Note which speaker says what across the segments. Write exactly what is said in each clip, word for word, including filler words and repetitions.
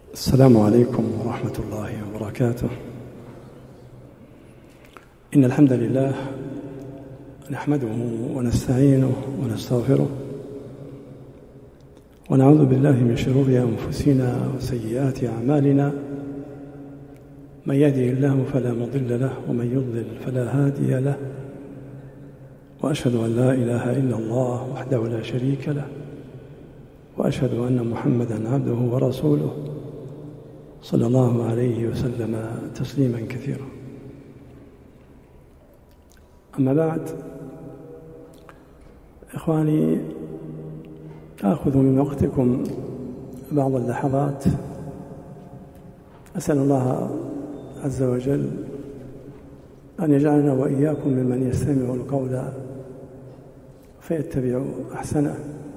Speaker 1: السلام عليكم ورحمة الله وبركاته. إن الحمد لله نحمده ونستعينه ونستغفره ونعوذ بالله من شرور أنفسنا وسيئات أعمالنا. من يهده الله فلا مضل له ومن يضلل فلا هادي له، وأشهد أن لا إله إلا الله وحده لا شريك له، وأشهد أن محمدًا عبده ورسوله صلى الله عليه وسلم تسليمًا كثيرا. أما بعد، إخواني، آخذ من وقتكم بعض اللحظات. أسأل الله عز وجل أن يجعلنا وإياكم ممن يستمع القول فيتبع أحسنه.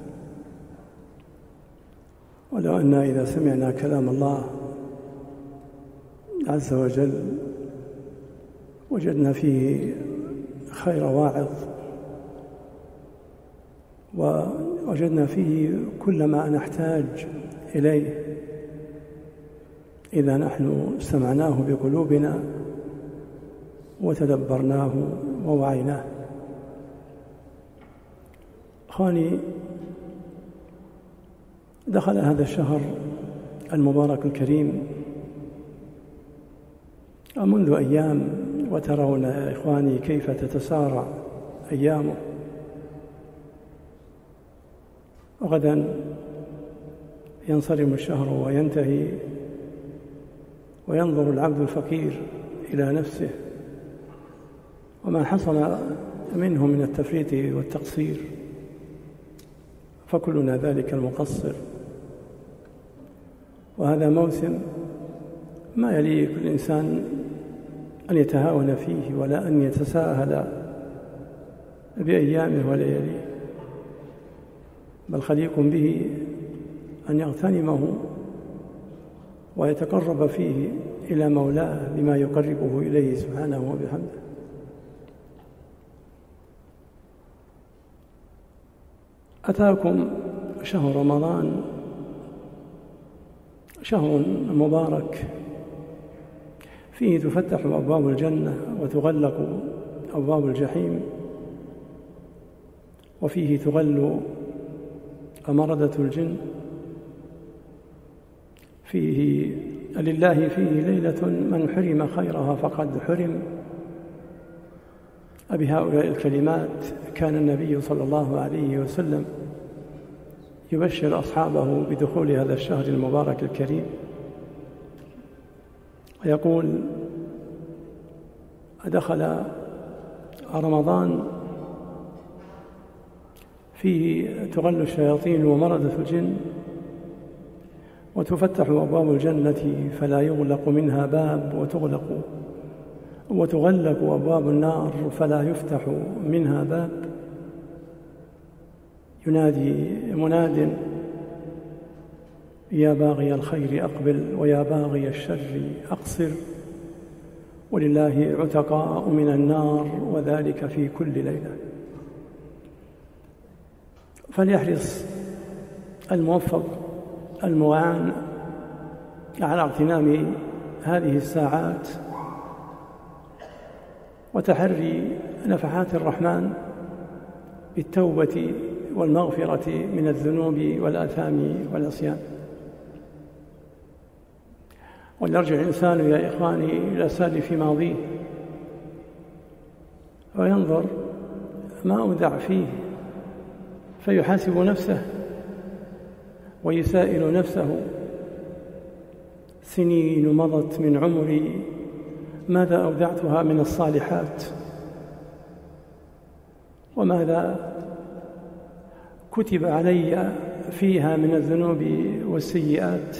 Speaker 1: ولو أننا إذا سمعنا كلام الله عز وجل وجدنا فيه خير واعظ، ووجدنا فيه كل ما نحتاج إليه إذا نحن استمعناه بقلوبنا وتدبرناه ووعيناه. أخواني، دخل هذا الشهر المبارك الكريم منذ أيام، وترون يا إخواني كيف تتسارع أيامه. وغدا ينصرم الشهر وينتهي، وينظر العبد الفقير إلى نفسه وما حصل منه من التفريط والتقصير، فكلنا ذلك المقصر. وهذا موسم ما يليق الإنسان أن يتهاون فيه ولا أن يتساهل بأيامه ولياليه، بل خليق به أن يغتنمه ويتقرب فيه إلى مولاه بما يقربه إليه سبحانه وبحمده. أتاكم شهر رمضان، شهر مبارك فيه تفتح أبواب الجنة وتغلق أبواب الجحيم، وفيه تغل أمردة الجن، فيه لله فيه ليلة من حرم خيرها فقد حرم. أبهؤلاء الكلمات كان النبي صلى الله عليه وسلم يبشر أصحابه بدخول هذا الشهر المبارك الكريم، ويقول: دخل رمضان فيه تغل الشياطين ومردة الجن، وتفتح أبواب الجنة فلا يغلق منها باب، وتغلق وتغلق أبواب النار فلا يفتح منها باب. ينادي مناد: يا باغي الخير أقبل ويا باغي الشر أقصر، ولله عتقاء من النار وذلك في كل ليلة. فليحرص الموفق المعان على اغتنام هذه الساعات وتحري نفحات الرحمن بالتوبة والمغفرة من الذنوب والآثام والعصيان. وليرجع الإنسان يا إخواني إلى سالف ماضيه وينظر ما أودع فيه، فيحاسب نفسه ويسائل نفسه: سنين مضت من عمري ماذا أودعتها من الصالحات، وماذا كتب علي فيها من الذنوب والسيئات.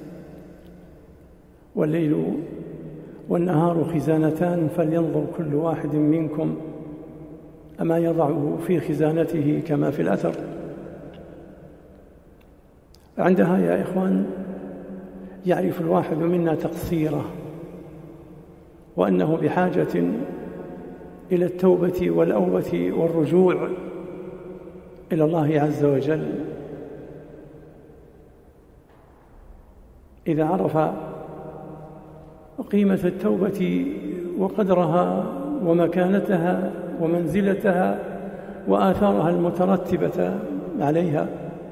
Speaker 1: والليل والنهار خزانتان، فلينظر كل واحد منكم أما يضعه في خزانته كما في الأثر. عندها يا إخوان يعرف الواحد منا تقصيره، وأنه بحاجة إلى التوبة والأوبة والرجوع إلى الله عز وجل. إذا عرف قيمة التوبة وقدرها ومكانتها ومنزلتها وآثارها المترتبة عليها،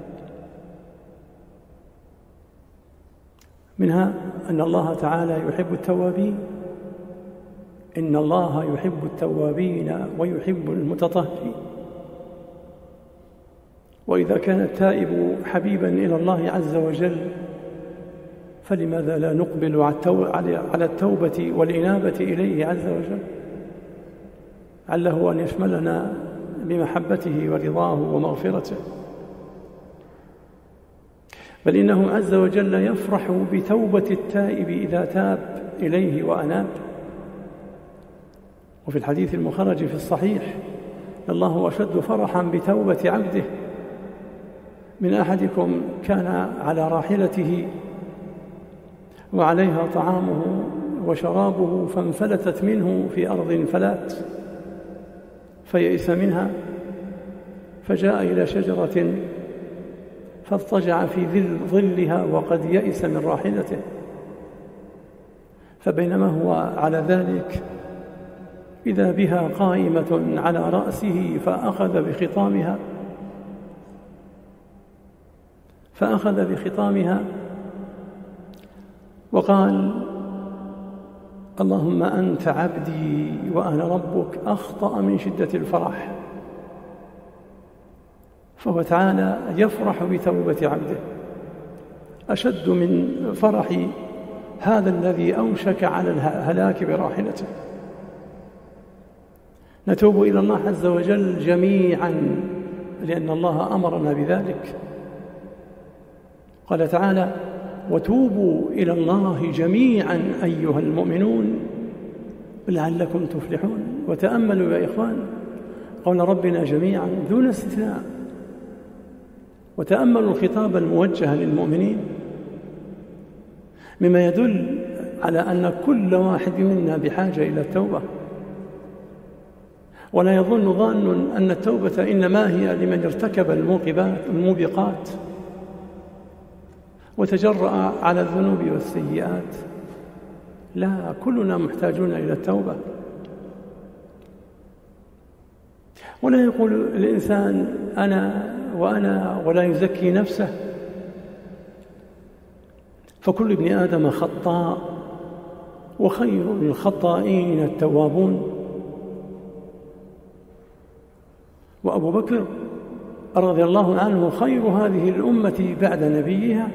Speaker 1: منها أن الله تعالى يحب التوابين، إن الله يحب التوابين ويحب المتطهرين. وإذا كان التائب حبيبا إلى الله عز وجل، فلماذا لا نقبل على التوبة والإنابة إليه عز وجل، عله أن يشملنا بمحبته ورضاه ومغفرته. بل إنه عز وجل يفرح بتوبة التائب إذا تاب إليه وأناب. وفي الحديث المخرج في الصحيح: الله أشد فرحا بتوبة عبده من أحدكم كان على راحلته وعليها طعامه وشرابه فانفلتت منه في أرض فلات، فيئس منها فجاء إلى شجرة فاضطجع في ظلها وقد يئس من راحلته، فبينما هو على ذلك إذا بها قائمة على رأسه فأخذ بخطامها فأخذ بخطامها وقال: اللهم أنت عبدي وأنا ربك، أخطأ من شدة الفرح. فهو تعالى يفرح بتوبة عبده أشد من فرح هذا الذي أوشك على الهلاك براحلته. نتوب إلى الله عز وجل جميعا لأن الله أمرنا بذلك. قال تعالى: وتوبوا إلى الله جميعا أيها المؤمنون لعلكم تفلحون. وتأملوا يا إخوان قول ربنا جميعا دون استثناء، وتأملوا الخطاب الموجه للمؤمنين، مما يدل على أن كل واحد منا بحاجة إلى التوبة. ولا يظن ظان أن التوبة إنما هي لمن ارتكب الموبقات وتجرأ على الذنوب والسيئات. لا، كلنا محتاجون إلى التوبة. ولا يقول الإنسان أنا وأنا ولا يزكي نفسه، فكل ابن آدم خطاء وخير الخطائين التوابون. وأبو بكر رضي الله عنه خير هذه الأمة بعد نبيها،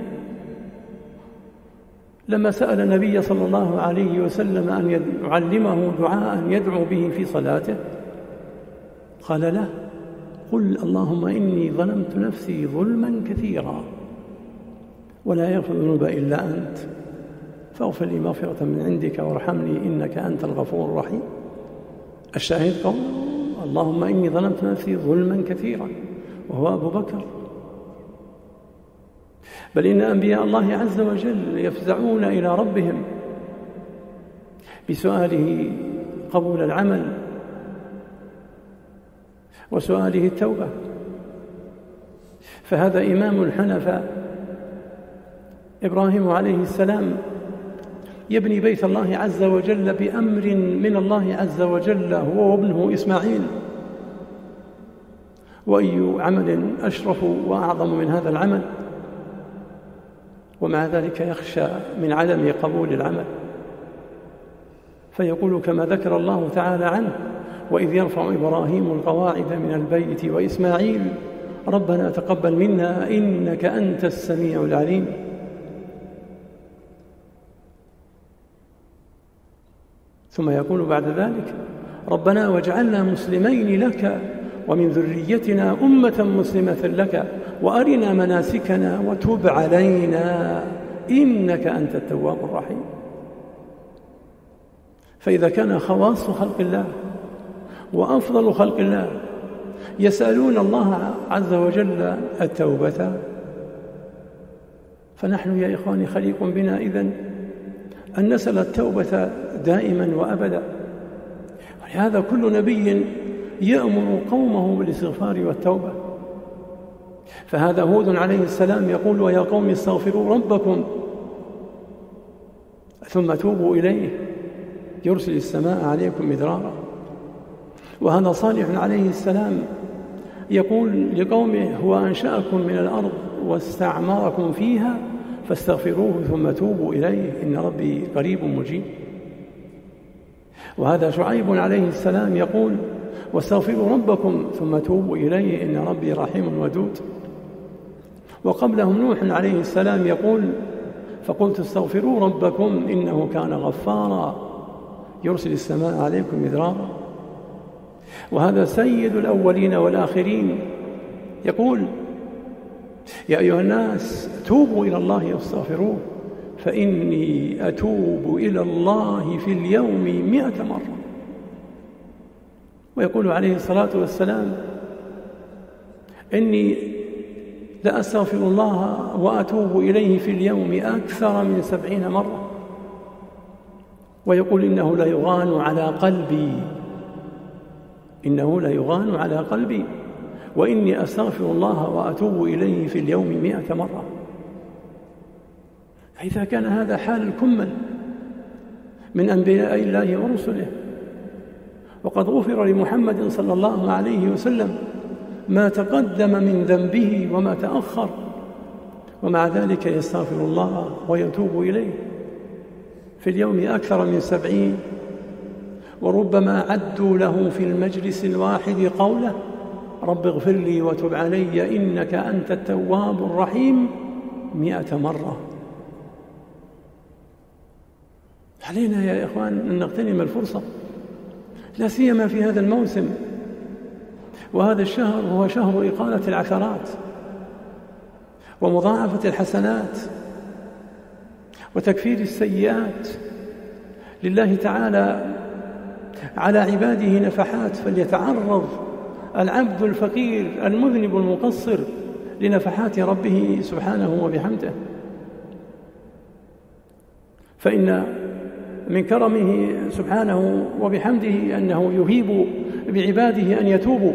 Speaker 1: لما سأل النبي صلى الله عليه وسلم أن يعلمه دعاء يدعو به في صلاته قال له: قل اللهم إني ظلمت نفسي ظلما كثيرا ولا يغفر الذنوب إلا أنت فاغفر لي مغفرة من عندك وارحمني إنك أنت الغفور الرحيم. الشاهد قول اللهم إني ظلمت نفسي ظلما كثيرا، وهو أبو بكر. بل إن أنبياء الله عز وجل يفزعون إلى ربهم بسؤاله قبول العمل وسؤاله التوبة. فهذا إمام الحنفاء إبراهيم عليه السلام يبني بيت الله عز وجل بأمر من الله عز وجل هو وابنه إسماعيل، وأي عمل أشرف وأعظم من هذا العمل؟ ومع ذلك يخشى من عدم قبول العمل، فيقول كما ذكر الله تعالى عنه: وإذ يرفع إبراهيم القواعد من البيت وإسماعيل ربنا تقبل منا إنك أنت السميع العليم. ثم يقول بعد ذلك: ربنا واجعلنا مسلمين لك ومن ذريتنا أمة مسلمة لك وأرنا مناسكنا وتب علينا إنك أنت التواب الرحيم. فإذا كان خواص خلق الله وأفضل خلق الله يسألون الله عز وجل التوبة، فنحن يا إخواني خليق بنا إذن أن نسأل التوبة دائما وأبدا. ولهذا كل نبي يأمر قومه بالاستغفار والتوبة. فهذا هود عليه السلام يقول: ويا قوم استغفروا ربكم ثم توبوا إليه يرسل السماء عليكم مدرارا. وهذا صالح عليه السلام يقول لقومه: هو أنشأكم من الأرض واستعمركم فيها فاستغفروه ثم توبوا إليه إن ربي قريب مجيب. وهذا شعيب عليه السلام يقول: واستغفروا ربكم ثم توبوا إليه إن ربي رحيم ودود. وقبلهم نوح عليه السلام يقول: فقلت استغفروا ربكم إنه كان غفارا يرسل السماء عليكم مدرارا. وهذا سيد الأولين والآخرين يقول: يا أيها الناس توبوا إلى الله واستغفروه فإني أتوب إلى الله في اليوم مئة مرة. ويقول عليه الصلاة والسلام: إني لأستغفر الله وأتوب إليه في اليوم أكثر من سبعين مرة. ويقول: إنه لا يغان على قلبي إنه لا يغان على قلبي وإني أستغفر الله وأتوب إليه في اليوم مئة مرة. فإذا كان هذا حال الكمل من أنبياء الله ورسله، وقد غفر لمحمد صلى الله عليه وسلم ما تقدم من ذنبه وما تأخر، ومع ذلك يستغفر الله ويتوب إليه في اليوم أكثر من سبعين، وربما عدوا له في المجلس الواحد قوله: رب اغفر لي وتب علي إنك أنت التواب الرحيم مئة مرة. علينا يا إخوان أن نغتنم الفرصة، لا سيما في هذا الموسم، وهذا الشهر هو شهر إقالة العثرات ومضاعفة الحسنات وتكفير السيئات. لله تعالى على عباده نفحات، فليتعرض العبد الفقير المذنب المقصر لنفحات ربه سبحانه وبحمده، فإن من كرمه سبحانه وبحمده أنه يهيب بعباده أن يتوبوا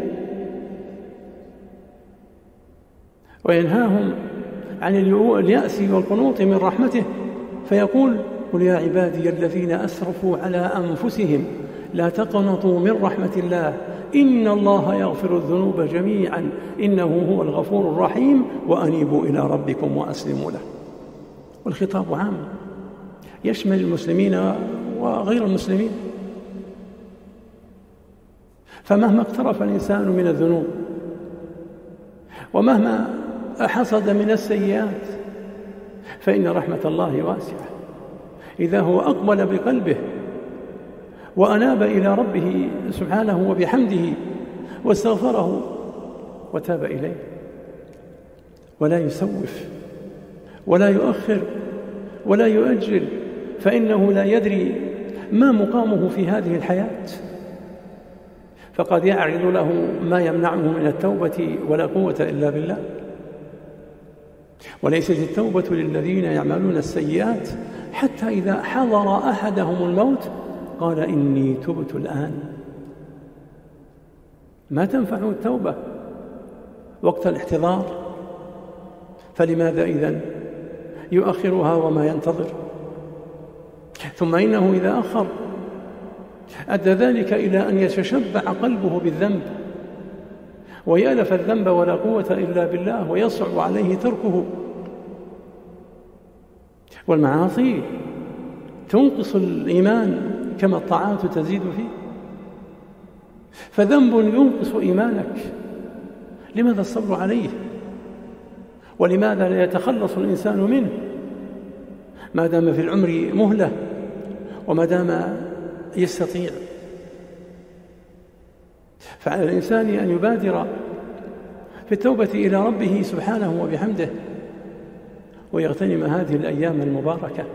Speaker 1: وينهاهم عن اليأس والقنوط من رحمته، فيقول: قل يا عبادي الذين أسرفوا على أنفسهم لا تقنطوا من رحمة الله إن الله يغفر الذنوب جميعا إنه هو الغفور الرحيم وأنيبوا إلى ربكم وأسلموا له. والخطاب عام يشمل المسلمين وغير المسلمين، فمهما اقترف الإنسان من الذنوب ومهما حصد من السيئات فإن رحمة الله واسعة إذا هو أقبل بقلبه وأناب إلى ربه سبحانه وبحمده واستغفره وتاب إليه، ولا يسوف ولا يؤخر ولا يؤجل، فإنه لا يدري ما مقامه في هذه الحياة، فقد يعرض له ما يمنعه من التوبة ولا قوة إلا بالله. وليست التوبة للذين يعملون السيئات حتى إذا حضر أحدهم الموت قال إني تبت الآن. ما تنفع التوبة وقت الاحتضار، فلماذا إذن يؤخرها وما ينتظر؟ ثم إنه إذا أخر أدى ذلك إلى أن يتشبع قلبه بالذنب ويألف الذنب ولا قوة إلا بالله ويصعب عليه تركه. والمعاصي تنقص الإيمان كما الطاعات تزيد فيه، فذنب ينقص إيمانك، لماذا الصبر عليه؟ ولماذا لا يتخلص الإنسان منه ما دام في العمر مهلة وما دام يستطيع؟ فعلى الإنسان أن يبادر في التوبة إلى ربه سبحانه وبحمده ويغتنم هذه الأيام المباركة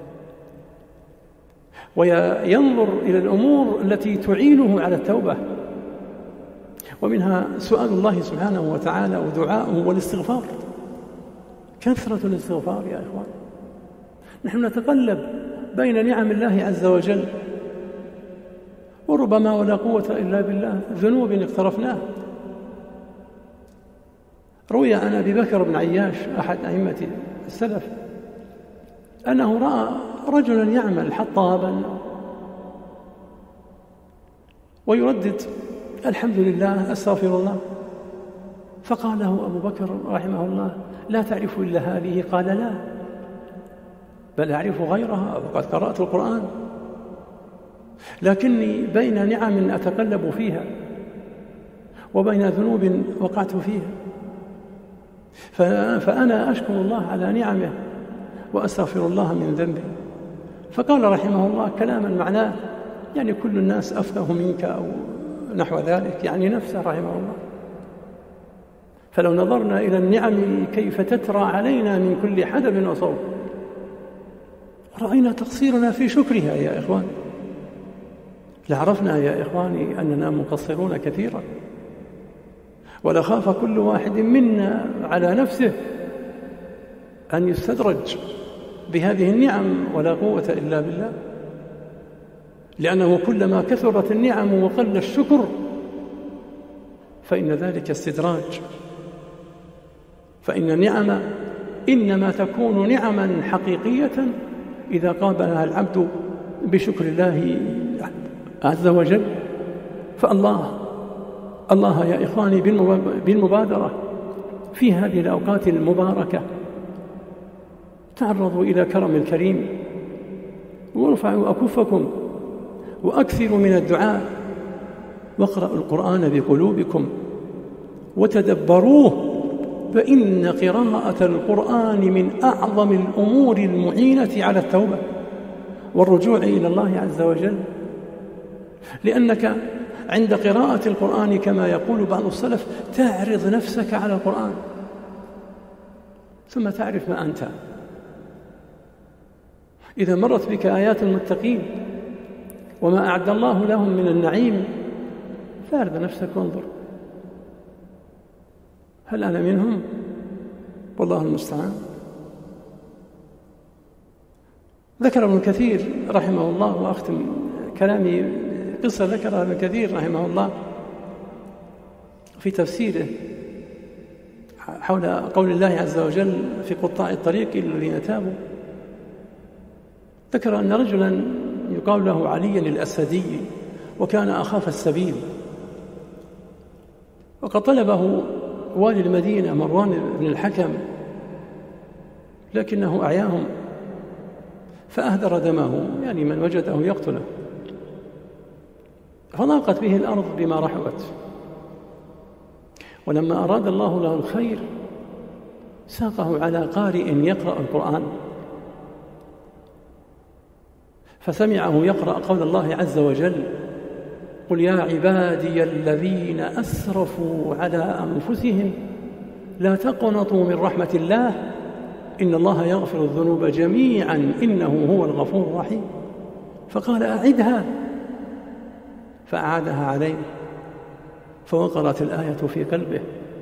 Speaker 1: وينظر إلى الأمور التي تعينه على التوبة، ومنها سؤال الله سبحانه وتعالى ودعاؤه والاستغفار. كثرة الاستغفار يا إخوان، نحن نتقلب بين نعم الله عز وجل وربما ولا قوة إلا بالله ذنوب اقترفناه. روي عن أبي بكر بن عياش أحد أئمة السلف أنه رأى رجلا يعمل حطابا ويردد الحمد لله أستغفر الله، فقال له أبو بكر رحمه الله: لا تعرف إلا هذه؟ قال: لا، بل أعرف غيرها وقد قرأت القرآن، لكني بين نعم أتقلب فيها وبين ذنوب وقعت فيها، فأنا أشكر الله على نعمه وأستغفر الله من ذنبي. فقال رحمه الله كلاما معناه يعني كل الناس أفقه منك أو نحو ذلك، يعني نفسه رحمه الله. فلو نظرنا إلى النعم كيف تترى علينا من كل حدب وصوب رأينا تقصيرنا في شكرها يا إخوان، لعرفنا يا إخواني أننا مقصرون كثيرا، ولخاف كل واحد منا على نفسه أن يستدرج بهذه النعم، ولا قوة إلا بالله، لأنه كلما كثرت النعم وقل الشكر فإن ذلك استدراج. فإن النعم إنما تكون نعما حقيقية إذا قابلها العبد بشكر الله عز وجل. فالله الله يا إخواني بالمبادرة في هذه الأوقات المباركة تعرضوا إلى كرم الكريم وارفعوا أكفكم وأكثروا من الدعاء واقرأوا القرآن بقلوبكم وتدبروه، فإن قراءة القرآن من أعظم الأمور المعينة على التوبة والرجوع إلى الله عز وجل، لأنك عند قراءة القرآن كما يقول بعض السلف تعرض نفسك على القرآن ثم تعرف ما أنت. إذا مرت بك آيات المتقين وما أعد الله لهم من النعيم فارض نفسك وانظر هل أنا منهم؟ والله المستعان. ذكر ابن كثير رحمه الله، وأختم كلامي قصة ذكرها ابن كثير رحمه الله في تفسيره حول قول الله عز وجل في قطاع الطريق الذين تابوا. ذكر أن رجلا يقال له علي الأسدي وكان أخاف السبيل، وقد طلبه والي المدينة مروان بن الحكم لكنه أعياهم فأهدر دمه، يعني من وجده يقتله، فضاقت به الأرض بما رحبت. ولما أراد الله له الخير ساقه على قارئ يقرأ القرآن، فسمعه يقرأ قول الله عز وجل: قل يا عبادي الذين أسرفوا على أنفسهم لا تقنطوا من رحمة الله إن الله يغفر الذنوب جميعا إنه هو الغفور الرحيم. فقال: أعدها، فأعادها عليه، فوقرت الآية في قلبه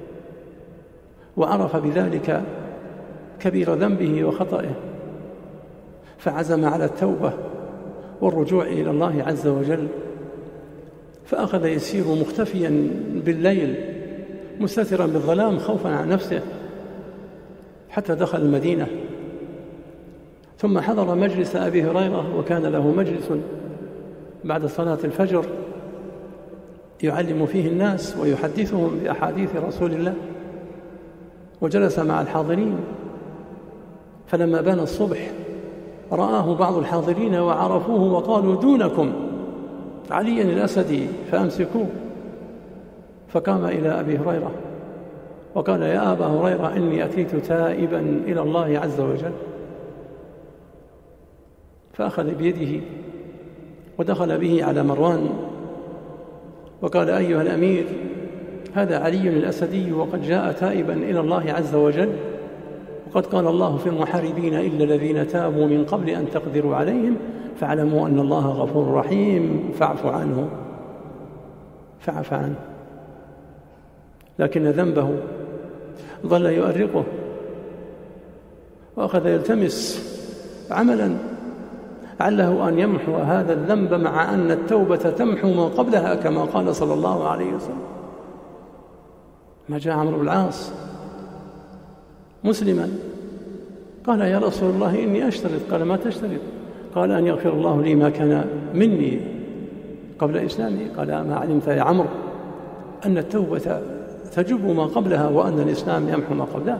Speaker 1: وعرف بذلك كبير ذنبه وخطئه، فعزم على التوبة والرجوع إلى الله عز وجل، فأخذ يسير مختفيا بالليل مستترا بالظلام خوفا عن نفسه حتى دخل المدينة، ثم حضر مجلس أبي هريرة، وكان له مجلس بعد صلاة الفجر يعلم فيه الناس ويحدثهم بأحاديث رسول الله، وجلس مع الحاضرين. فلما بان الصبح رآه بعض الحاضرين وعرفوه وقالوا: دونكم علي الأسدي، فأمسكوه. فقام إلى أبي هريرة وقال: يا أبا هريرة إني أتيت تائبا إلى الله عز وجل. فأخذ بيده ودخل به على مروان وقال: أيها الأمير، هذا علي الأسدي وقد جاء تائبا إلى الله عز وجل، وقد قال الله في المحاربين: إلا الذين تابوا من قبل أن تقدروا عليهم فاعلموا أن الله غفور رحيم فاعف عنه. فعف عنه، لكن ذنبه ظل يؤرقه، وأخذ يلتمس عملا عله أن يمحو هذا الذنب، مع أن التوبة تمحو ما قبلها كما قال صلى الله عليه وسلم. ما جاء عمرو بن العاص مسلما قال: يا رسول الله إني أشترط. قال: ما تشترط؟ فقال أن يغفر الله لي ما كان مني قبل إسلامي. قال ما علمت يا عمرو أن التوبة تجب ما قبلها وأن الإسلام يمحو ما قبلها.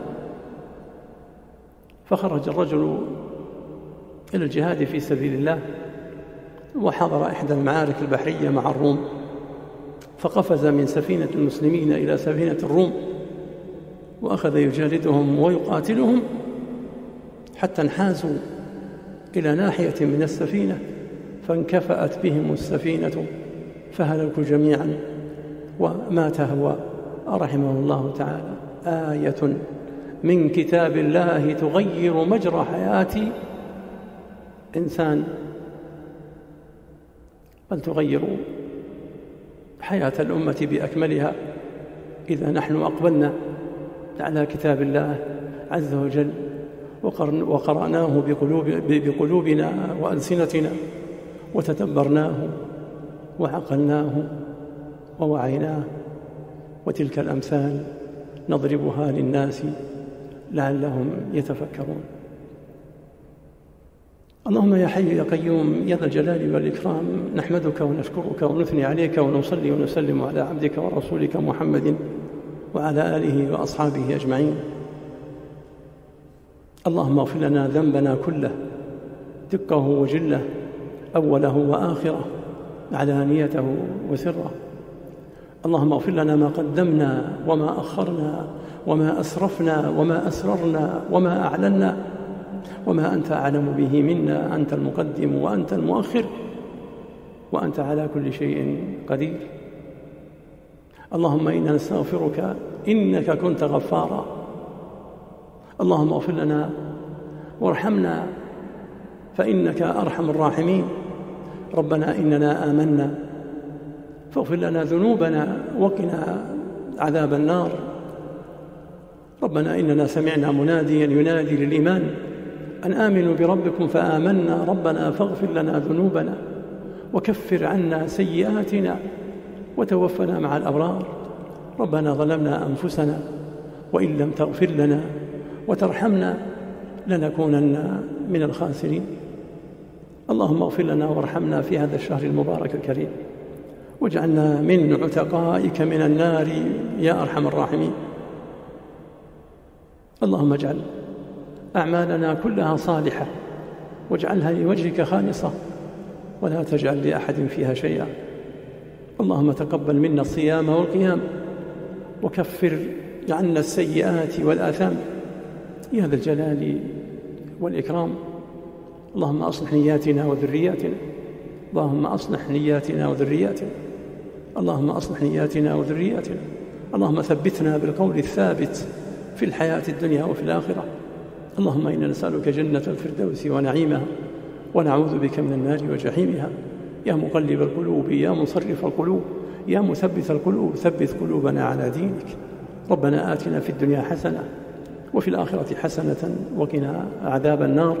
Speaker 1: فخرج الرجل إلى الجهاد في سبيل الله وحضر إحدى المعارك البحرية مع الروم، فقفز من سفينة المسلمين إلى سفينة الروم وأخذ يجالدهم ويقاتلهم حتى انحازوا إلى ناحية من السفينة فانكفأت بهم السفينة فهلكوا جميعا ومات هو رحمه الله تعالى. آية من كتاب الله تغير مجرى حياة إنسان، بل تغير حياة الأمة بأكملها إذا نحن أقبلنا على كتاب الله عز وجل وقرأناه بقلوب بقلوبنا وألسنتنا وتدبرناه وعقلناه ووعيناه. وتلك الأمثال نضربها للناس لعلهم يتفكرون. اللهم يا حي يا قيوم يا ذا الجلال والإكرام، نحمدك ونشكرك ونثني عليك ونصلي ونسلم على عبدك ورسولك محمد وعلى آله وأصحابه أجمعين. اللهم اغفر لنا ذنبنا كله دقه وجله، أوله وآخره، علانيته وسره. اللهم اغفر لنا ما قدمنا وما أخرنا وما أسرفنا وما أسررنا وما أعلنا وما أنت أعلم به منا، أنت المقدم وأنت المؤخر وأنت على كل شيء قدير. اللهم إنا نستغفرك إنك كنت غفارا. اللهم اغفر لنا وارحمنا فإنك أرحم الراحمين. ربنا إننا آمنا فاغفر لنا ذنوبنا وقنا عذاب النار. ربنا إننا سمعنا مناديا ينادي للإيمان أن آمنوا بربكم فآمنا ربنا فاغفر لنا ذنوبنا وكفر عنا سيئاتنا وتوفنا مع الأبرار. ربنا ظلمنا أنفسنا وإن لم تغفر لنا وترحمنا لنكونن من الخاسرين. اللهم اغفر لنا وارحمنا في هذا الشهر المبارك الكريم واجعلنا من عتقائك من النار يا أرحم الراحمين. اللهم اجعل أعمالنا كلها صالحة واجعلها لوجهك خالصة ولا تجعل لأحد فيها شيئا. اللهم تقبل منا الصيام والقيام وكفر عنا السيئات والآثام يا ذا الجلال والإكرام. اللهم أصلح نياتنا وذرياتنا اللهم أصلح نياتنا وذرياتنا اللهم أصلح نياتنا وذرياتنا اللهم ثبتنا بالقول الثابت في الحياة الدنيا وفي الآخرة. اللهم إنا نسألك جنة الفردوس ونعيمها ونعوذ بك من النار وجحيمها. يا مقلب القلوب يا مصرف القلوب يا مثبت القلوب ثبت قلوبنا على دينك. ربنا آتنا في الدنيا حسنة وفي الآخرة حسنة وقنا عذاب النار.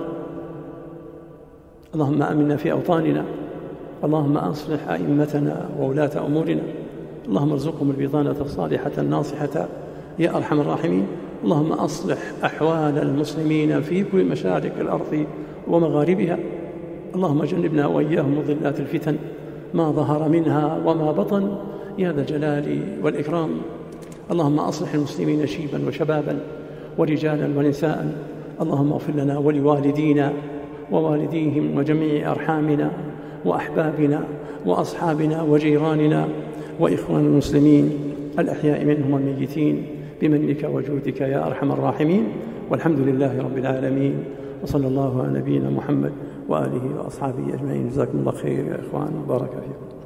Speaker 1: اللهم آمنا في أوطاننا. اللهم أصلح أئمتنا وولاة أمورنا. اللهم ارزقهم البطانة الصالحة الناصحة يا أرحم الراحمين. اللهم أصلح أحوال المسلمين في كل مشارق الأرض ومغاربها. اللهم جنبنا وإياهم مضلات الفتن ما ظهر منها وما بطن يا ذا الجلال والإكرام. اللهم أصلح المسلمين شيبا وشبابا ورجالا ونساء. اللهم اغفر لنا ولوالدينا ووالديهم وجميع أرحامنا وأحبابنا وأصحابنا وجيراننا وإخوان المسلمين الأحياء منهم والميتين بمنك وجودك يا أرحم الراحمين. والحمد لله رب العالمين وصلى الله على نبينا محمد وآله وأصحابه أجمعين. جزاكم الله خير يا إخوان وبارك فيكم.